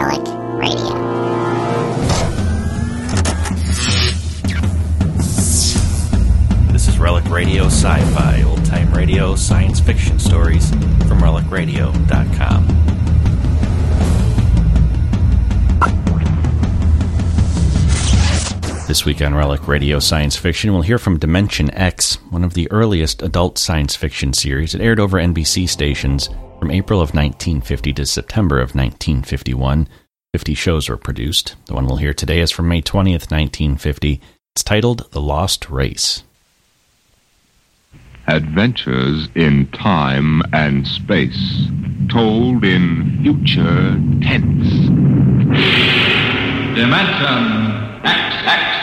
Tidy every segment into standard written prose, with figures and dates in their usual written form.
Relic Radio. This is Relic Radio Sci-Fi, old-time radio, science fiction stories from RelicRadio.com. This week on Relic Radio Science Fiction, we'll hear from Dimension X, one of the earliest adult science fiction series. It aired over NBC stations from April of 1950 to September of 1951. 50 shows were produced. The one we'll hear today is from May 20th, 1950. It's titled The Lost Race. Adventures in time and space, told in future tense. Dimension X.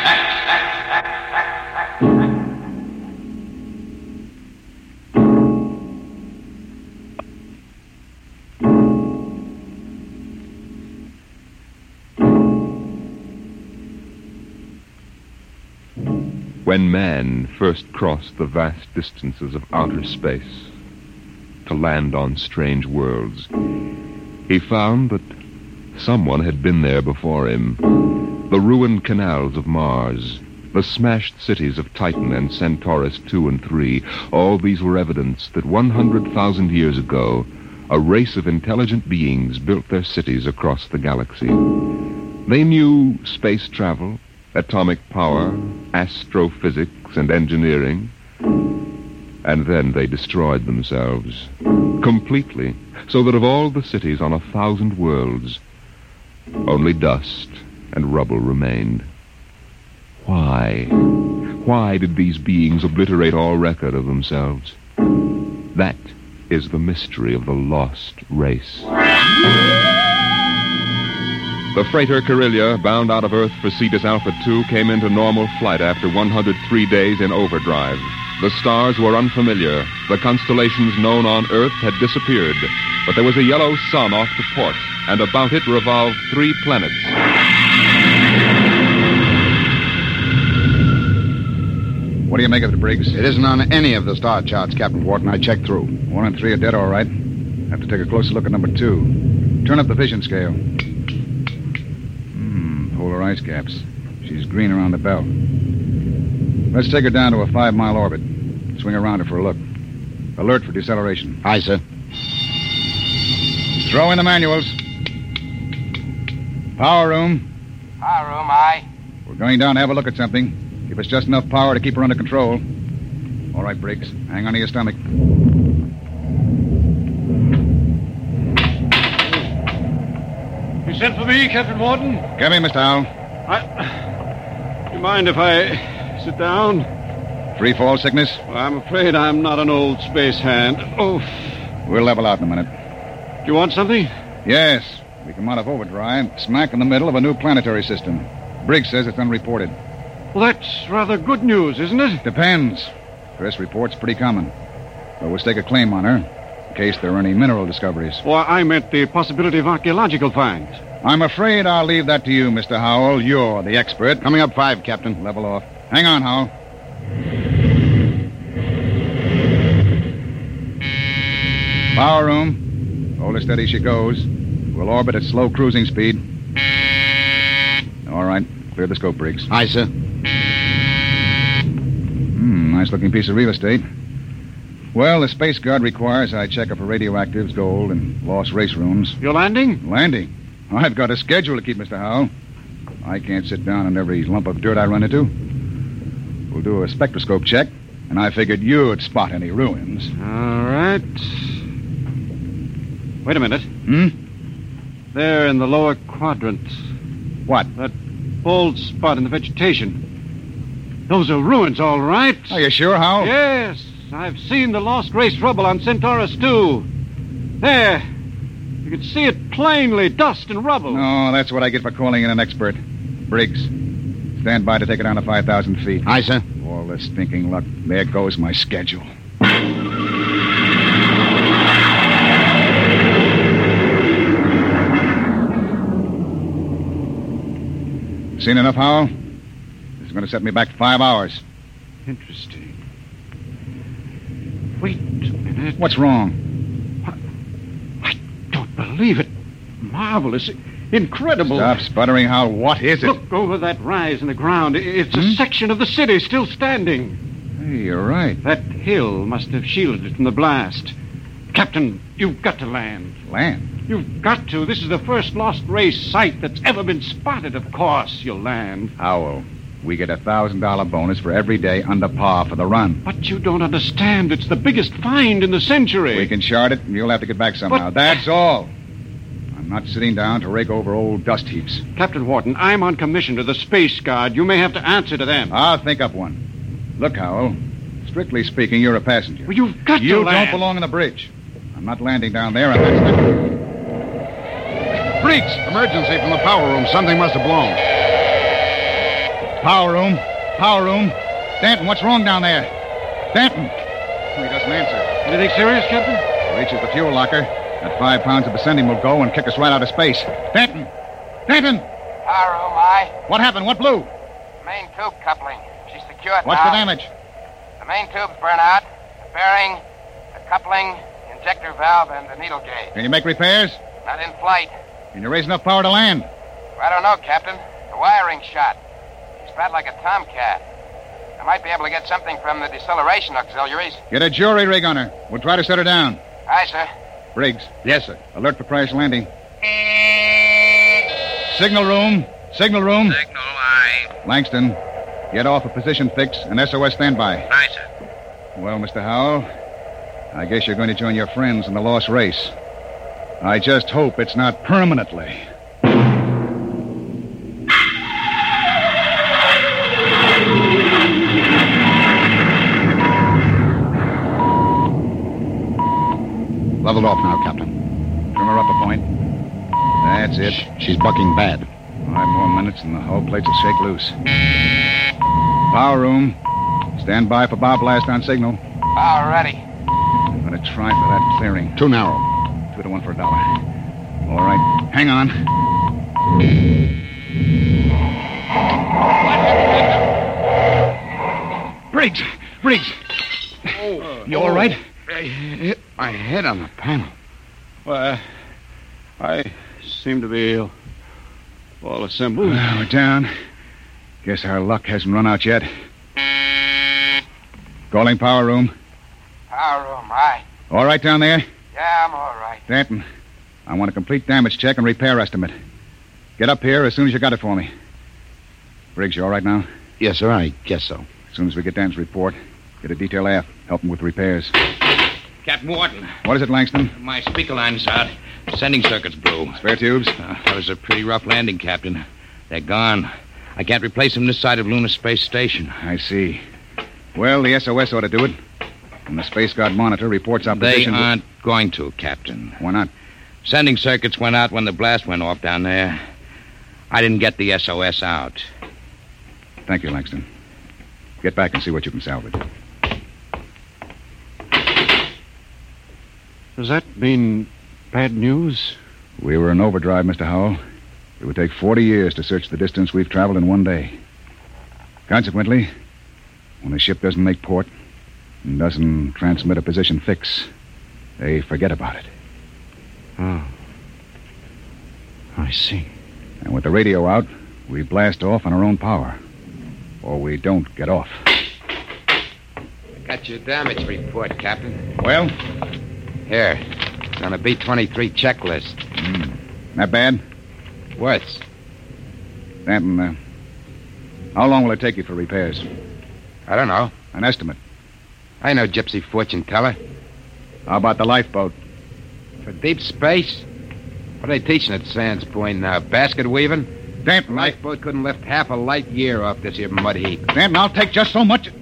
When man first crossed the vast distances of outer space to land on strange worlds, he found that someone had been there before him. The ruined canals of Mars, the smashed cities of Titan and Centaurus II and III, all these were evidence that 100,000 years ago, a race of intelligent beings built their cities across the galaxy. They knew space travel, atomic power, astrophysics, and engineering. And then they destroyed themselves completely, so that of all the cities on 1,000 worlds, only dust and rubble remained. Why? Why did these beings obliterate all record of themselves? That is the mystery of the lost race. The freighter Carillia, bound out of Earth for Cetus Alpha 2, came into normal flight after 103 days in overdrive. The stars were unfamiliar. The constellations known on Earth had disappeared. But there was a yellow sun off to port, and about it revolved 3 planets. What do you make of it, Briggs? It isn't on any of the star charts, Captain Wharton. I checked through. 1 and 3 are dead, all right. Have to take a closer look at number 2. Turn up the vision scale. Polar ice caps. She's green around the belt. Let's take her down to a 5-mile orbit. Swing around her for a look. Alert for deceleration. Aye, sir. Throw in the manuals. Power room. Power room, aye. We're going down to have a look at something. Give us just enough power to keep her under control. All right, Briggs. Hang on to your stomach. You sent for me, Captain Wharton? Come in, Mr. Howell. Do you mind if I sit down? Free fall sickness? Well, I'm afraid I'm not an old space hand. Oh. We'll level out in a minute. Do you want something? Yes. We come out of overdrive, smack in the middle of a new planetary system. Briggs says it's unreported. Well, that's rather good news, isn't it? Depends. Chris reports pretty common. But we'll stake a claim on her, in case there are any mineral discoveries. Well, I meant the possibility of archaeological finds. I'm afraid I'll leave that to you, Mr. Howell. You're the expert. Coming up 5, Captain. Level off. Hang on, Howell. Power room. Hold her steady she goes. We'll orbit at slow cruising speed. All right. Clear the scope, Briggs. Aye, sir. Nice-looking piece of real estate. Well, the Space Guard requires I check up for radioactives, gold, and lost race rooms. You're landing? Landing? I've got a schedule to keep, Mr. Howell. I can't sit down on every lump of dirt I run into. We'll do a spectroscope check, and I figured you'd spot any ruins. All right. Wait a minute. There in the lower quadrant. What? That bald spot in the vegetation. Those are ruins, all right. Are you sure, Howell? Yes. I've seen the lost race rubble on Centaurus II. There. You can see it plainly, dust and rubble. No, that's what I get for calling in an expert. Briggs, stand by to take it down to 5,000 feet. Aye, sir. All this stinking luck. There goes my schedule. Seen enough, Howell? This is going to set me back 5 hours. Interesting. Wait a minute. What's wrong? I don't believe it. Marvelous. Incredible. Stop sputtering, Hal. What is it? Look over that rise in the ground. It's a section of the city still standing. Hey, you're right. That hill must have shielded it from the blast. Captain, you've got to land. Land? You've got to. This is the first lost race site that's ever been spotted. Of course you'll land. Howell, we get a $1,000 bonus for every day under par for the run. But you don't understand. It's the biggest find in the century. We can chart it, and you'll have to get back somehow. But- That's all. I'm not sitting down to rake over old dust heaps. Captain Wharton, I'm on commission to the Space Guard. You may have to answer to them. I'll think up one. Look, Howell, strictly speaking, you're a passenger. Well, you've got You to land. don't belong on the bridge. I'm not landing down there, and that's it. Freaks! Emergency from the power room. Something must have blown. Power room. Power room. Stanton, what's wrong down there? Stanton. He doesn't answer. Anything serious, Captain? Reaches the fuel locker. That 5 pounds of bessendium will go and kick us right out of space. Stanton! Stanton! Power room, aye. What happened? What blew? Main tube coupling. She's secured What's now. the damage? The main tube's burnt out. The bearing, the coupling, the injector valve, and the needle gauge. Can you make repairs? Not in flight. Can you raise enough power to land? I don't know, Captain. The wiring's shot. She's fat like a tomcat. I might be able to get something from the deceleration auxiliaries. Get a jury rig on her. We'll try to set her down. Aye, sir. Briggs, Yes, sir. alert for crash landing. Signal room. Signal room. Signal, aye. Langston, get off a position fix and SOS standby. Aye, sir. Well, Mr. Howell, I guess you're going to join your friends in the lost race. I just hope it's not permanently. Leveled off now, Captain. Trim her up a point. That's it. She's bucking bad. 5 more minutes and the hull plates will shake loose. Power room. Stand by for bow blast on signal. Power ready. I'm going to try for that clearing. Too narrow. 2 to 1 for $1. All right. Hang on. Briggs! Briggs! You all right? I hit my head on the panel. Well, I seem to be all assembled. Well, we're down. Guess our luck hasn't run out yet. Calling power room. Power room, aye. All right down there? Yeah, I'm all right. Stanton, I want a complete damage check and repair estimate. Get up here as soon as you got it for me. Briggs, you all right now? Yes, sir. I guess so. As soon as we get Dan's report, get a detail aft. Help him with repairs. Captain Wharton, What is it, Langston? my speaker line's out. Sending circuit's blew. Spare tubes? That was a pretty rough landing, Captain. They're gone. I can't replace them this side of Lunar Space Station. I see. Well, the SOS ought to do it. And the Space Guard monitor reports our They position. aren't going to, Captain. Why not? Sending circuits went out when the blast went off down there. I didn't get the SOS out. Thank you, Langston. Get back and see what you can salvage. Does that mean bad news? We were in overdrive, Mr. Howell. It would take 40 years to search the distance we've traveled in one day. Consequently, when a ship doesn't make port and doesn't transmit a position fix, they forget about it. Oh. I see. And with the radio out, we blast off on our own power. Or we don't get off. I got your damage report, Captain. Well, Here. It's on a B-23 checklist. not bad. Worse. Stanton, how long will it take you for repairs? I don't know. An estimate. I know gypsy fortune teller. How about the lifeboat? For deep space? What are they teaching at Sands Point now? Basket weaving? Stanton, Lifeboat couldn't lift half a light year off this here mud heap. Stanton, I'll take just so much.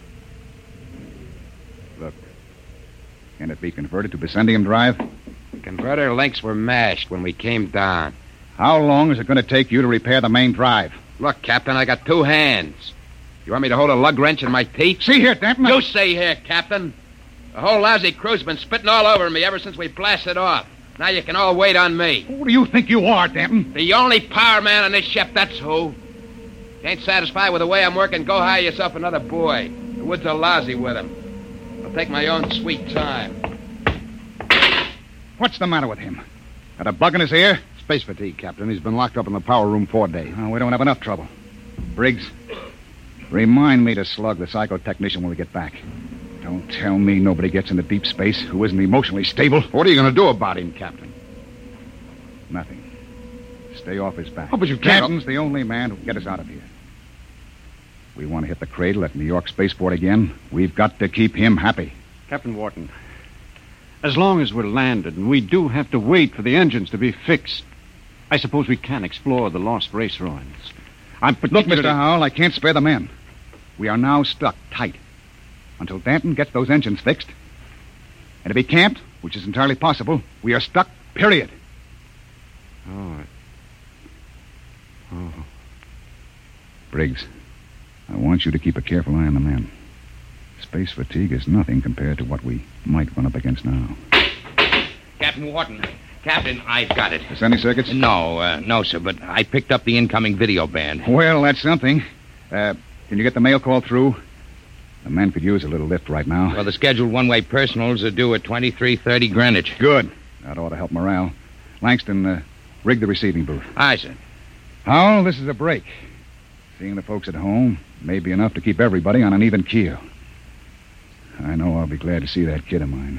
Look, can it be converted to bessendium drive? Converter links were mashed when we came down. How long is it going to take you to repair the main drive? Look, Captain, I got 2 hands. You want me to hold a lug wrench in my teeth? See here, Stanton. You stay here, Captain. The whole lousy crew's been spitting all over me ever since we blasted off. Now you can all wait on me. Who do you think you are, Stanton? The only power man on this ship, that's who. You ain't satisfied with the way I'm working, go hire yourself another boy. The woods are lousy with him. I'll take my own sweet time. What's the matter with him? Got a bug in his ear? Space fatigue, Captain. He's been locked up in the power room 4 days. Oh, we don't have enough trouble. Briggs, remind me to slug the psychotechnician when we get back. Don't tell me nobody gets into deep space who isn't emotionally stable. What are you going to do about him, Captain? Nothing. Stay off his back. Oh, but you can't... Captain's the only man who can get us out of here. We want to hit the cradle at New York Spaceport again. We've got to keep him happy. Captain Wharton, as long as we're landed and we do have to wait for the engines to be fixed, I suppose we can explore the lost race ruins. Look, Mr. Howell, I can't spare the men. We are now stuck tight until Danton gets those engines fixed. And if he can't, which is entirely possible, we are stuck, period. Oh. Briggs, I want you to keep a careful eye on the men. Space fatigue is nothing compared to what we might run up against now. Captain Wharton. Captain, I've got it. Is there any circuits? No, sir, but I picked up the incoming video band. Well, that's something. Can you get the mail call through? The men could use a little lift right now. Well, the scheduled one-way personals are due at 23:30 Greenwich. Good. That ought to help morale. Langston, rig the receiving booth. Aye, sir. Howell, this is a break. Seeing the folks at home may be enough to keep everybody on an even keel. I know I'll be glad to see that kid of mine.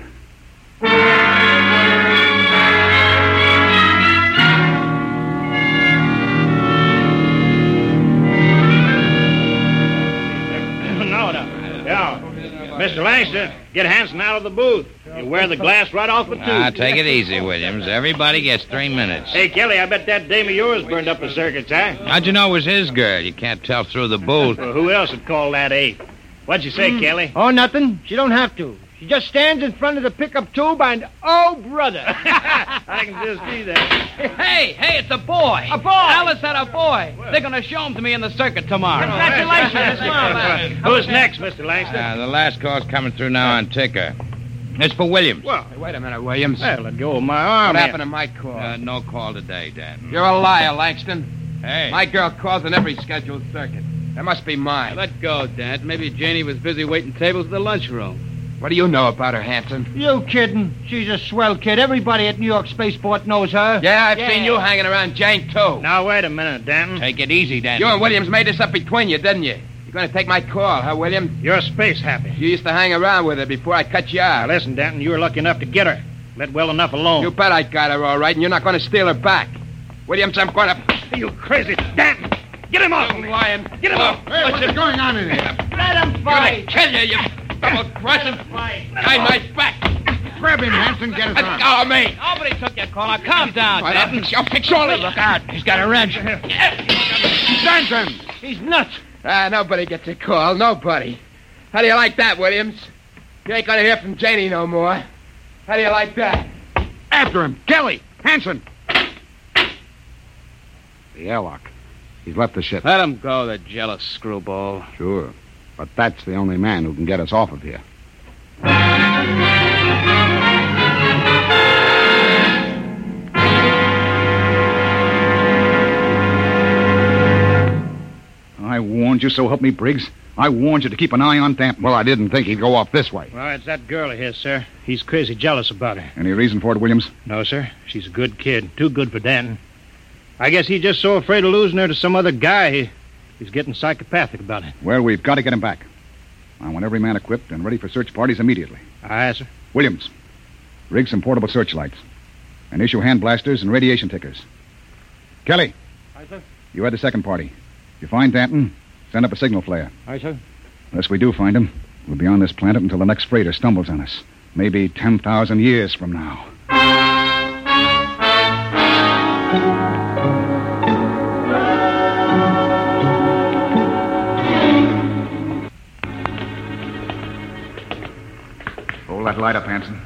Mr. Langston, get Hanson out of the booth. You wear the glass right off the tube. Take it easy, Williams. Everybody gets 3 minutes. Hey, Kelly, I bet that dame of yours burned up the circuits, huh? How'd you know it was his girl? You can't tell through the booth. Well, who else would call that eight? What'd you say, Kelly? Oh, nothing. She don't have to. She just stands in front of the pickup tube and, oh, brother. I can just see that. Hey, it's a boy. A boy. Alice had a boy. They're going to show him to me in the circuit tomorrow. Congratulations. Who's next, Mr. Langston? The last call's coming through now on ticker. It's for Williams. Well, hey, wait a minute, Williams. Well, let go of my arm. What happened to my call? No call today, Dan. You're a liar, Langston. Hey. My girl calls on every scheduled circuit. That must be mine. Let go, Dad. Maybe Janie was busy waiting tables in the lunchroom. What do you know about her, Hanson? You kidding? She's a swell kid. Everybody at New York Spaceport knows her. Yeah, I've seen you hanging around Jane, too. Now, wait a minute, Danton. Take it easy, Danton. You and Williams made this up between you, didn't you? You're going to take my call, huh, William? You're space happy. You used to hang around with her before I cut you out. Now, listen, Danton, you were lucky enough to get her. Let well enough alone. You bet I got her all right, and you're not going to steal her back. Williams, I'm going to... Are you crazy? Danton! Get him off! You lying. Get him off! Hey, what's going on in here? Let him fight. Kill you double-crossing. Behind my back. Grab him, Hanson. Get us on. Let go of me. Nobody took your call. Now, calm down, Danton. I'll fix all this. Look out. He's got a wrench. Danton! He's nuts. Nobody gets a call. Nobody. How do you like that, Williams? You ain't going to hear from Janie no more. How do you like that? After him. Kelly! Hanson! The airlock. He's left the ship. Let him go, the jealous screwball. Sure. But that's the only man who can get us off of here. I warned you, so help me, Briggs. I warned you to keep an eye on Danton. Well, I didn't think he'd go off this way. Well, it's that girl of his, sir. He's crazy jealous about her. Any reason for it, Williams? No, sir. She's a good kid. Too good for Danton. I guess he's just so afraid of losing her to some other guy, he's getting psychopathic about it. Well, we've got to get him back. I want every man equipped and ready for search parties immediately. Aye, sir. Williams, rig some portable searchlights and issue hand blasters and radiation tickers. Kelly. Aye, sir. You had the second party. If you find Danton, send up a signal flare. Aye, sir. Unless we do find him, we'll be on this planet until the next freighter stumbles on us. Maybe 10,000 years from now. Hold that light up, Hanson.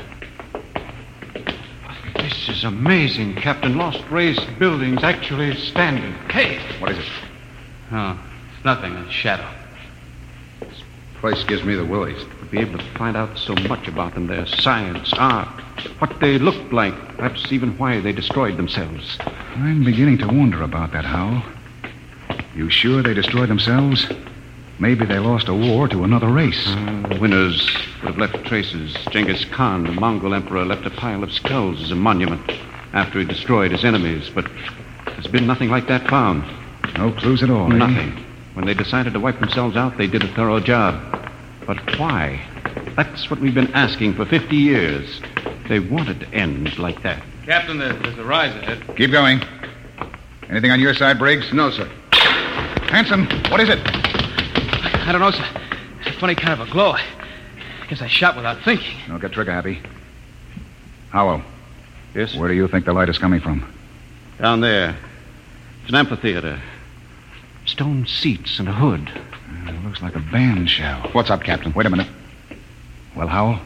This is amazing, Captain. Lost Race building's actually standing. Hey! What is it? Oh, it's nothing. A shadow. Place gives me the willies. To be able to find out so much about them, their science, art, what they looked like, perhaps even why they destroyed themselves. I'm beginning to wonder about that, Howell. You sure they destroyed themselves? Maybe they lost a war to another race. The winners would have left traces. Genghis Khan, the Mongol emperor, left a pile of skulls as a monument. after he destroyed his enemies, but there's been nothing like that found. No clues at all, Nothing. When they decided to wipe themselves out, they did a thorough job. But why? That's what we've been asking for 50 years. They wanted to end like that. Captain, there's a rise ahead. Keep going. Anything on your side, Briggs? No, sir. Hanson, what is it? I don't know, sir. It's a funny kind of a glow. I guess I shot without thinking. Don't get trigger happy. Howell. Yes? Where do you think the light is coming from? Down there. It's an amphitheater. Stone seats and a hood. It looks like a band shell. What's up, Captain? Wait a minute. Well, Howell?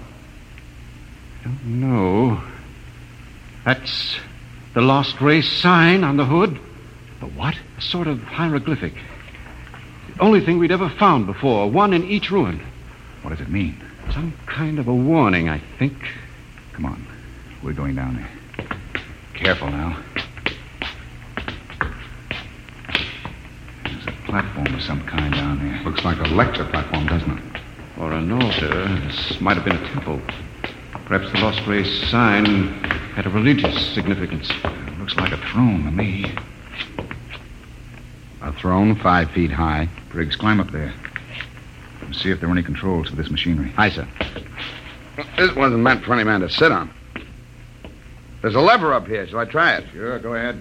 No. That's the Lost Race sign on the hood. The what? A sort of hieroglyphic. The only thing we'd ever found before. One in each ruin. What does it mean? Some kind of a warning, I think. Come on. We're going down there. Careful now. There's a platform of some kind down there. Looks like a lecture platform, doesn't it? Or an altar. This might have been a temple. Perhaps the Lost Race sign had a religious significance. It looks like a throne to me. A throne 5 feet high. Briggs, climb up there. And see if there are any controls for this machinery. Aye, sir. This wasn't meant for any man to sit on. There's a lever up here. Shall I try it? Sure, go ahead.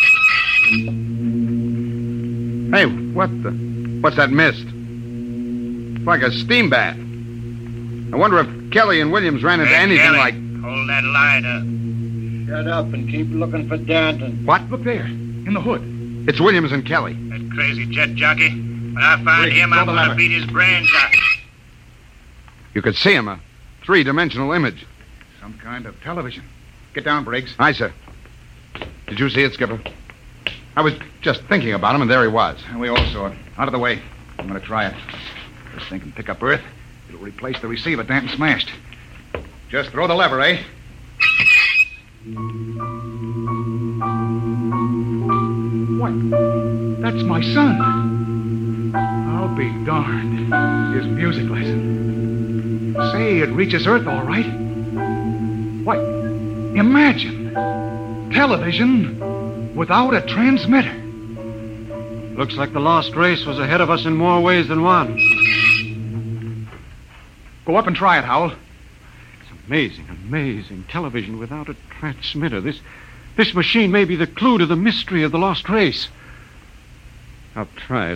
Hey, what's that mist? It's like a steam bath. I wonder if Kelly and Williams ran into anything Kelly, like... hold that light up. Shut up and keep looking for Danton. What? Look there, in the hood. It's Williams and Kelly. That crazy jet jockey. When I find him, I'm going to beat his brains out. You could see him, a 3-dimensional image. Some kind of television. Get down, Briggs. Aye, sir. Did you see it, Skipper? I was just thinking about him, and there he was. And we all saw it. Out of the way. I'm going to try it. This thing can pick up Earth. It'll replace the receiver Danton smashed. Just throw the lever, eh? What? That's my son. I'll be darned. His music lesson. Say, it reaches Earth all right. What? Imagine. Television without a transmitter. Looks like the Lost Race was ahead of us in more ways than one. Go up and try it, Howell. It's amazing, amazing. Television without a transmitter. This machine may be the clue to the mystery of the Lost Race. I'll try it.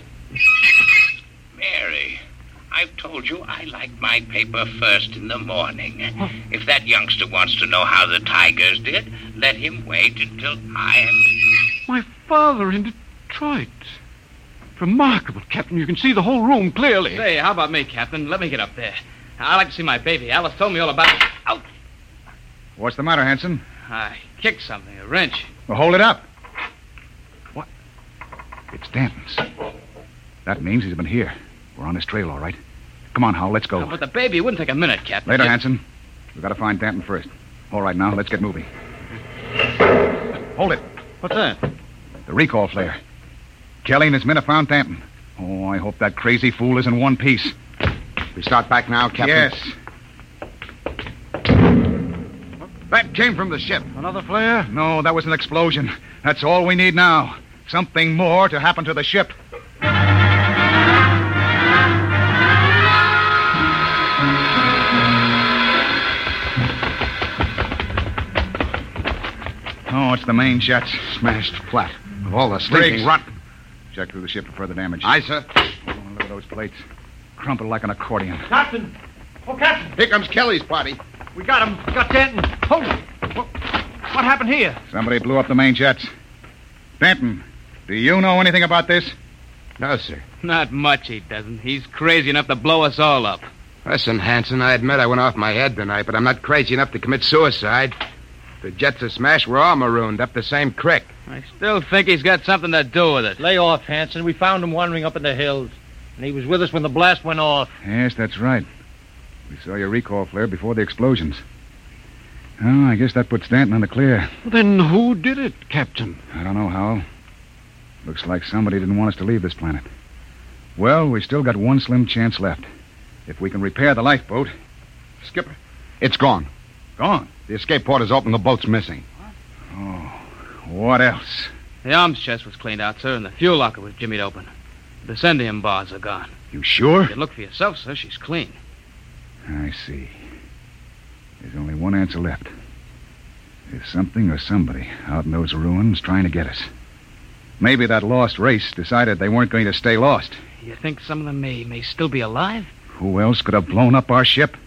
Mary, I've told you I like my paper first in the morning. If that youngster wants to know how the Tigers did, let him wait until I am... My father in Detroit. Remarkable, Captain. You can see the whole room clearly. Say, how about me, Captain? Let me get up there. I'd like to see my baby. Alice told me all about it. Ouch! What's the matter, Hanson? I kicked something, a wrench. Well, hold it up. What? It's Danton's. That means he's been here. We're on his trail, all right. Come on, Howell, let's go. Oh, but the baby, it wouldn't take a minute, Captain. Later, Hanson. We've got to find Danton first. All right, now, let's get moving. Hold it. What's that? The recall flare. Kelly and his men have found Danton. Oh, I hope that crazy fool is in one piece. We start back now, Captain? Yes. That came from the ship. Another flare? No, that was an explosion. That's all we need now. Something more to happen to the ship. Oh, it's the main jets. Smashed flat. Of all the sleeping rot. Check through the ship for further damage. Aye, sir. Oh, look at those plates. Crumpled like an accordion. Captain! Oh, Captain! Here comes Kelly's party. We got him. Got Danton. Hold it. What happened here? Somebody blew up the main jets. Danton, do you know anything about this? No, sir. Not much, he doesn't. He's crazy enough to blow us all up. Listen, Hanson, I admit I went off my head tonight, but I'm not crazy enough to commit suicide. The jets are smashed. We're all marooned up the same creek. I still think he's got something to do with it. Lay off, Hanson. We found him wandering up in the hills. And he was with us when the blast went off. Yes, that's right. We saw your recall flare before the explosions. Oh, I guess that puts Danton in the clear. Well, then who did it, Captain? I don't know, Howell. Looks like somebody didn't want us to leave this planet. Well, we still got one slim chance left. If we can repair the lifeboat... Skipper, it's gone. Gone? The escape port is open. The boat's missing. Oh, what else? The arms chest was cleaned out, sir, and the fuel locker was jimmied open. The descendium bars are gone. You sure? You can look for yourself, sir. She's clean. I see. There's only one answer left. There's something or somebody out in those ruins trying to get us. Maybe that lost race decided they weren't going to stay lost. You think some of them may still be alive? Who else could have blown up our ship?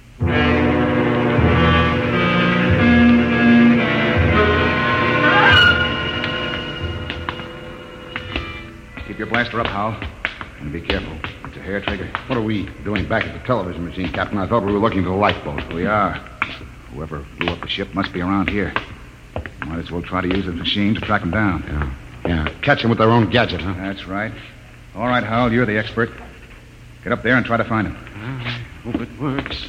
Keep your blaster up, Hal. And be careful. It's a hair trigger. What are we doing back at the television machine, Captain? I thought we were looking for the lifeboat. We are. Whoever blew up the ship must be around here. Might as well try to use the machine to track them down. Yeah. Catch them with their own gadget, huh? That's right. All right, Hal, you're the expert. Get up there and try to find him. I hope it works.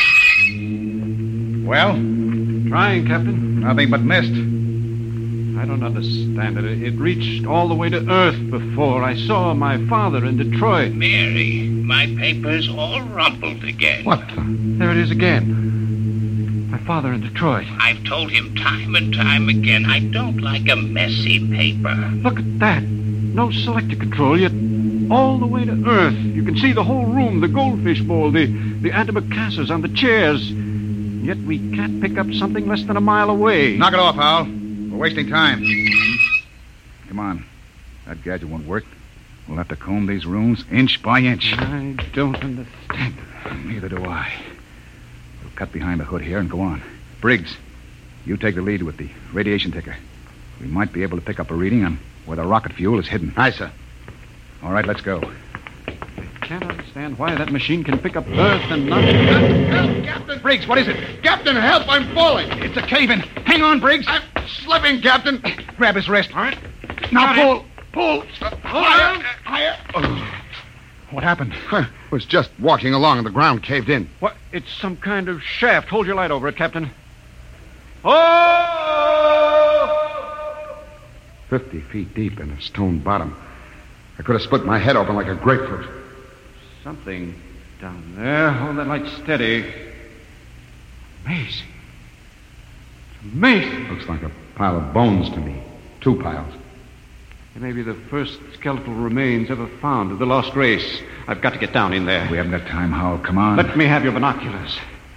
Well? Trying, Captain. Nothing but mist. I don't understand it. It reached all the way to Earth before. I saw my father in Detroit. Mary, my paper's all rumpled again. What? There it is again. My father in Detroit. I've told him time and time again I don't like a messy paper. Look at that. No selector control, yet all the way to Earth. You can see the whole room, the goldfish bowl, the antimacassars on the chairs. Yet we can't pick up something less than a mile away. Knock it off, Hal. We're wasting time. Come on. That gadget won't work. We'll have to comb these rooms inch by inch. I don't understand. Neither do I. We'll cut behind the hood here and go on. Briggs, you take the lead with the radiation ticker. We might be able to pick up a reading on where the rocket fuel is hidden. Aye, sir. All right, let's go. I can't understand why that machine can pick up Earth and not... Help, Captain! Briggs, what is it? Captain, help! I'm falling! It's a cave-in. Hang on, Briggs. I'm slipping, Captain. Grab his wrist. All right. Now pull. Pull. Higher. Oh. What happened? I was just walking along and the ground caved in. What? It's some kind of shaft. Hold your light over it, Captain. Oh! 50 feet deep in a stone bottom. I could have split my head open like a grapefruit. Something down there. Hold that light steady. Amazing. Amazing. Looks like a pile of bones to me. 2 piles. It may be the first skeletal remains ever found of the lost race. I've got to get down in there. We haven't got time, Hal. Come on. Let me have your binoculars.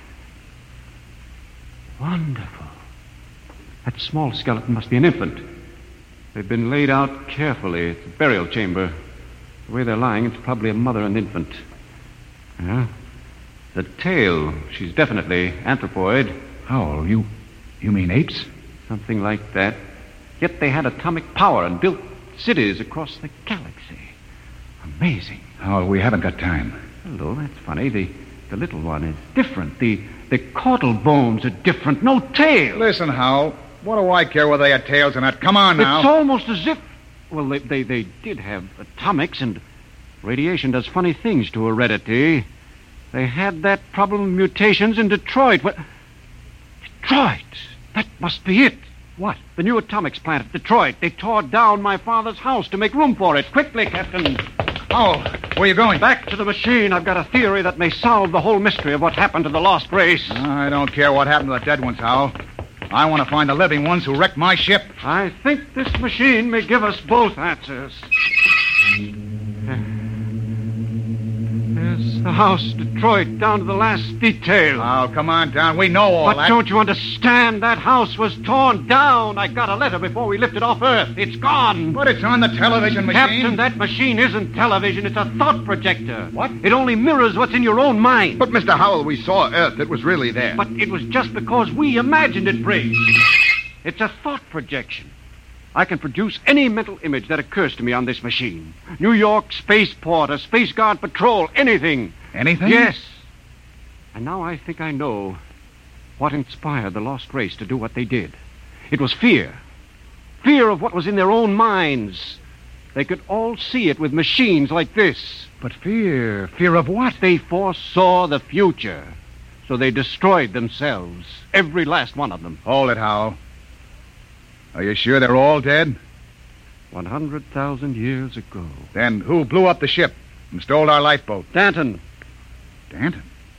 Wonderful. That small skeleton must be an infant. They've been laid out carefully. It's a burial chamber. The way they're lying, it's probably a mother and infant. Yeah. The tail, she's definitely anthropoid. Hal, you mean apes? Something like that. Yet they had atomic power and built cities across the galaxy. Amazing. Hal, we haven't got time. Hello, that's funny. The little one is different. The caudal bones are different. No tail. Listen, Hal. What do I care whether they had tails or not? Come on now. It's almost as if... Well, they did have atomics, and radiation does funny things to heredity. They had that problem of mutations in Detroit. What? Detroit? That must be it. What? The new atomics plant at Detroit. They tore down my father's house to make room for it. Quickly, Captain. Oh, where are you going? Back to the machine. I've got a theory that may solve the whole mystery of what happened to the lost race. I don't care what happened to the dead ones, Hal. I want to find the living ones who wrecked my ship. I think this machine may give us both answers. There's the house, Detroit, down to the last detail. Oh, come on down. We know all that. But don't you understand? That house was torn down. I got a letter before we lifted off Earth. It's gone. But it's on the television machine. Captain, that machine isn't television. It's a thought projector. What? It only mirrors what's in your own mind. But, Mr. Howell, we saw Earth. It was really there. But it was just because we imagined it, Briggs. It's a thought projection. I can produce any mental image that occurs to me on this machine. New York spaceport, a Space Guard patrol, anything. Anything? Yes. And now I think I know what inspired the lost race to do what they did. It was fear. Fear of what was in their own minds. They could all see it with machines like this. But fear? Fear of what? They foresaw the future. So they destroyed themselves. Every last one of them. Hold it, Hal. Are you sure they're all dead? 100,000 years ago. Then who blew up the ship and stole our lifeboat? Danton. Danton?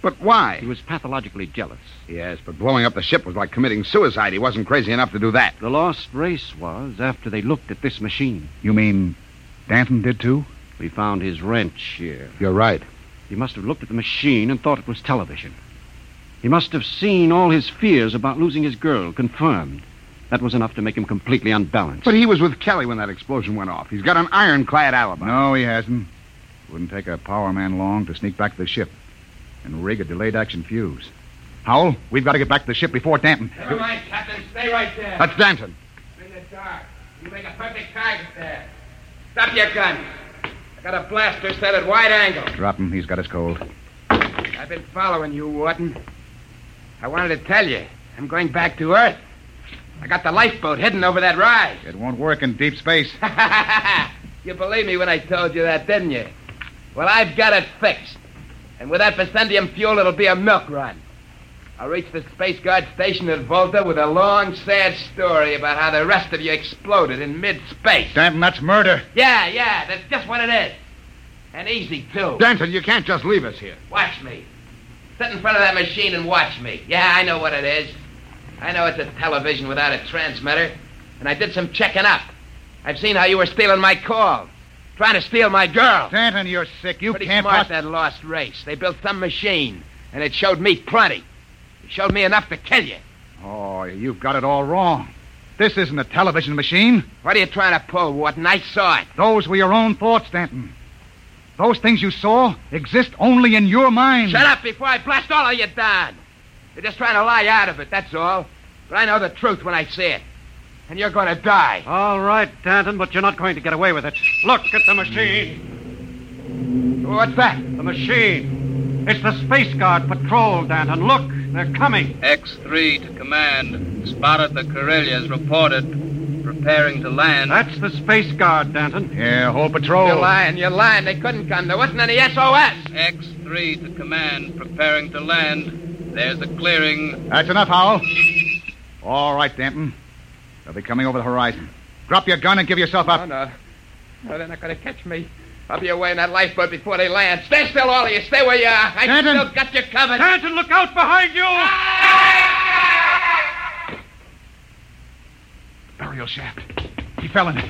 But why? He was pathologically jealous. Yes, but blowing up the ship was like committing suicide. He wasn't crazy enough to do that. The lost race was after they looked at this machine. You mean Danton did too? We found his wrench here. You're right. He must have looked at the machine and thought it was television. He must have seen all his fears about losing his girl confirmed. That was enough to make him completely unbalanced. But he was with Kelly when that explosion went off. He's got an ironclad alibi. No, he hasn't. It wouldn't take a power man long to sneak back to the ship and rig a delayed action fuse. Howell, we've got to get back to the ship before Danton. Never mind, Captain. Stay right there. That's Danton. I'm in the dark. You make a perfect target there. Stop your gun. I got a blaster set at wide angle. Drop him. He's got us cold. I've been following you, Wharton. I wanted to tell you, I'm going back to Earth. I got the lifeboat hidden over that rise. It won't work in deep space. You believed me when I told you that, didn't you? Well, I've got it fixed. And with that Bessendium fuel, it'll be a milk run. I'll reach the Space Guard station at Volta with a long, sad story about how the rest of you exploded in mid-space. Danton, that's murder. Yeah, that's just what it is. And easy, too. Danton, you can't just leave us here. Watch me. Sit in front of that machine and watch me. Yeah, I know what it is. I know it's a television without a transmitter. And I did some checking up. I've seen how you were stealing my calls. Trying to steal my girl. Danton, you're sick. You Pretty can't... smart, that lost race. They built some machine, and it showed me plenty. It showed me enough to kill you. Oh, you've got it all wrong. This isn't a television machine. What are you trying to pull, Wharton? I saw it. Those were your own thoughts, Danton. Those things you saw exist only in your mind. Shut up before I blast all of you down. You're just trying to lie out of it, that's all. But I know the truth when I see it. And you're going to die. All right, Danton, but you're not going to get away with it. Look at the machine. What's that? The machine. It's the Space Guard patrol, Danton. Look, they're coming. X-3 to command. Spotted the Corellias. Reported. Preparing to land. That's the Space Guard, Danton. Yeah, whole patrol. You're lying. They couldn't come. There wasn't any SOS. X-3 to command. Preparing to land. There's the clearing. That's enough, Howell. All right, Danton. They'll be coming over the horizon. Drop your gun and give yourself up. Oh, no, they're not going to catch me. I'll be away in that lifeboat before they land. Stay still, all of you. Stay where you are. I still got you covered. Danton, look out behind you! Burial shaft. He fell in it.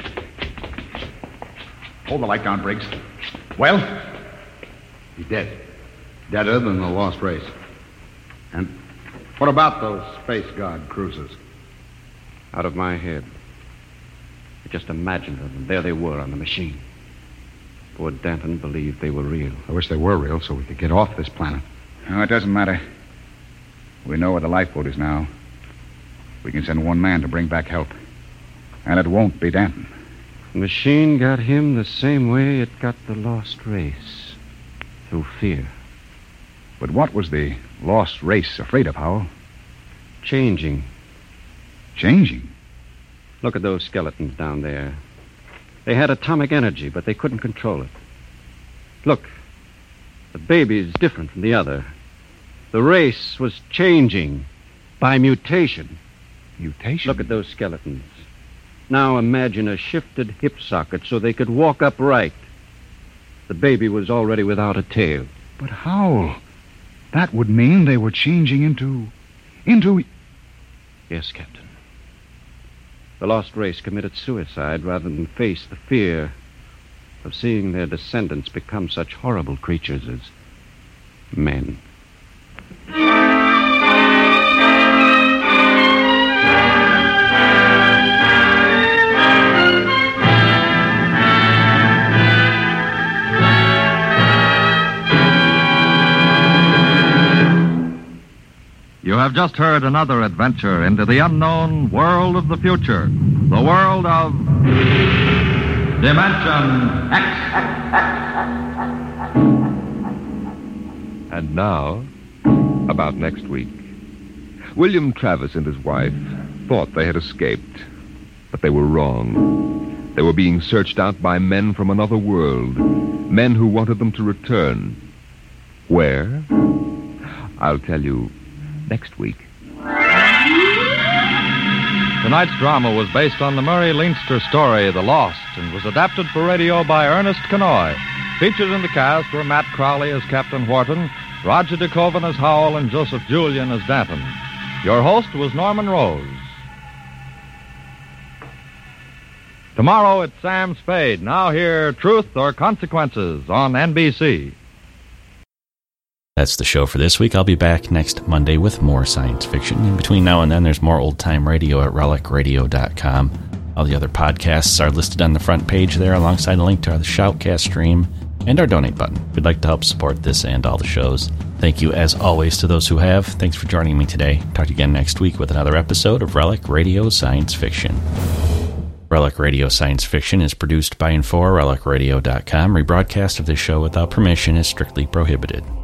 Hold the light down, Briggs. Well? He's dead. Deader than the lost race. And what about those Space Guard cruisers? Out of my head. I just imagined them, and there they were on the machine. Poor Danton believed they were real. I wish they were real so we could get off this planet. No, it doesn't matter. We know where the lifeboat is now. We can send one man to bring back help. And it won't be Danton. The machine got him the same way it got the lost race. Through fear. But what was the lost race afraid of, Howell? Changing. Changing? Look at those skeletons down there. They had atomic energy, but they couldn't control it. Look, the baby's different from the other. The race was changing by mutation. Mutation? Look at those skeletons. Now imagine a shifted hip socket so they could walk upright. The baby was already without a tail. But Howell, that would mean they were changing into... Yes, Captain. The lost race committed suicide rather than face the fear of seeing their descendants become such horrible creatures as men. You have just heard another adventure into the unknown world of the future. The world of Dimension X. And now, about next week. William Travis and his wife thought they had escaped, but they were wrong. They were being searched out by men from another world, men who wanted them to return. Where? I'll tell you next week. Tonight's drama was based on the Murray Leinster story, The Lost, and was adapted for radio by Ernest Kenoy. Featured in the cast were Matt Crowley as Captain Wharton, Roger DeKoven as Howell, and Joseph Julian as Danton. Your host was Norman Rose. Tomorrow it's Sam Spade. Now hear Truth or Consequences on NBC. That's the show for this week. I'll be back next Monday with more science fiction. In between now and then, there's more old-time radio at relicradio.com. All the other podcasts are listed on the front page there, alongside a link to the Shoutcast stream and our donate button. If you'd like to help support this and all the shows, thank you as always to those who have. Thanks for joining me today. Talk to you again next week with another episode of Relic Radio Science Fiction. Relic Radio Science Fiction is produced by and for relicradio.com. Rebroadcast of this show without permission is strictly prohibited.